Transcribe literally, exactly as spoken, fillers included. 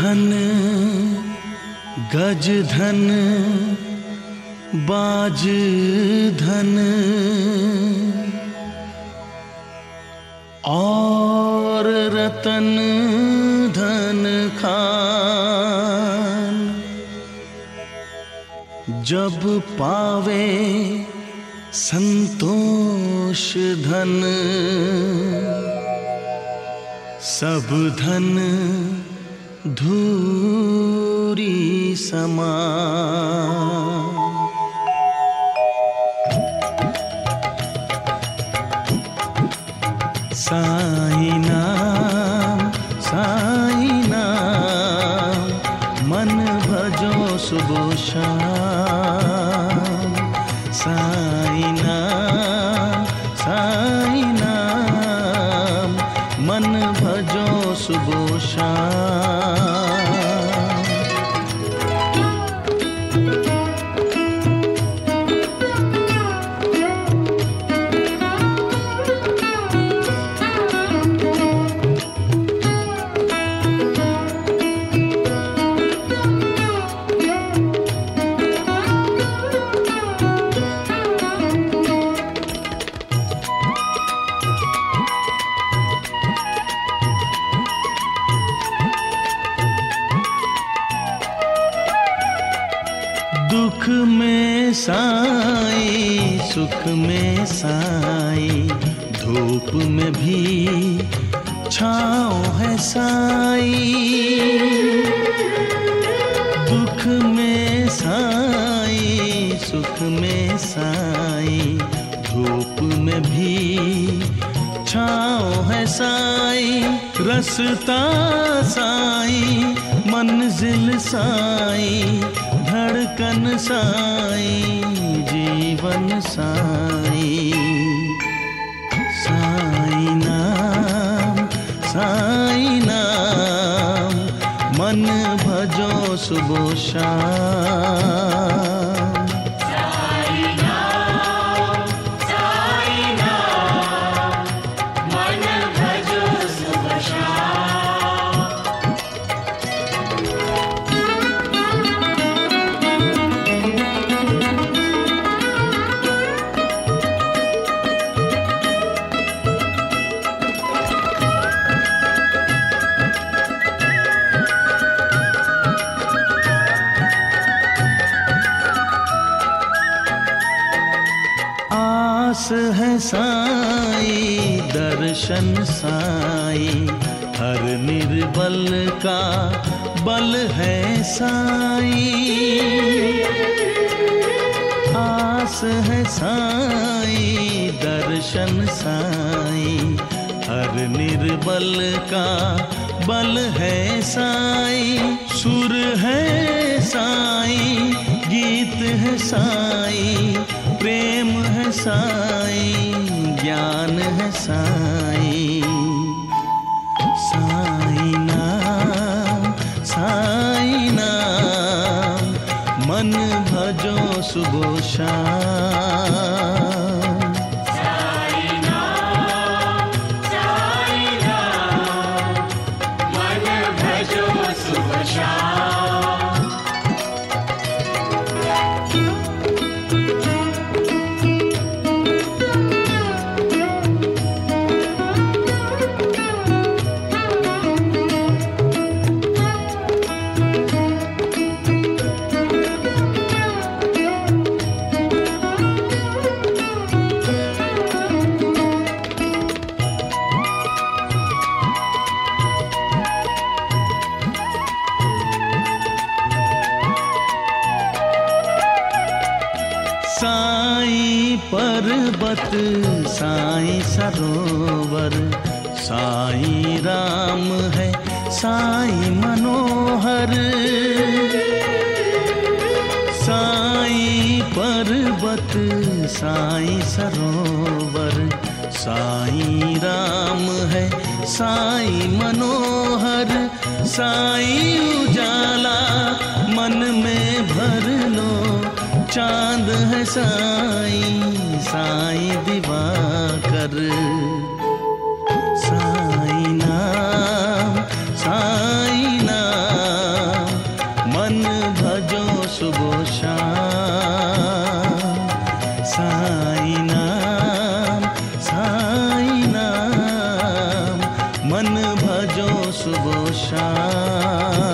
धन गज धन बाज धन और रतन धन खान, जब पावे संतोष धन सब धन धूरी समान। साईं नाम साईं नाम मन भजो सुबह शाम। साईं नाम साईं नाम मन भजो सुबह शाम। दुख में साईं सुख में साईं, धूप में भी छाँव है साईं। दुख में साईं सुख में साईं, धूप में भी छाँव है साईं। रस्ता साईं मंजिल साईं, धड़कन साईं जीवन साईं। साईं नाम साईं नाम मन भजो सुबह शाम। आस है साईं दर्शन साईं, हर निर्बल का बल है साईं। आस है साईं दर्शन साईं, हर निर्बल का बल है साईं। सुर है साईं गीत है साईं, प्रेम है साईं ज्ञान है साईं। साईं नाम साईं नाम मन भजो सुबह शाम। साईं पर्वत साईं सरोवर, साईं राम है साईं मनोहर। साईं पर्वत साईं सरोवर, साईं राम है साईं मनोहर। साईं उजाला मन में भर लो, चांद है साईं साईं दिवाकर। साईं नाम साईं नाम जो सुबह शाम।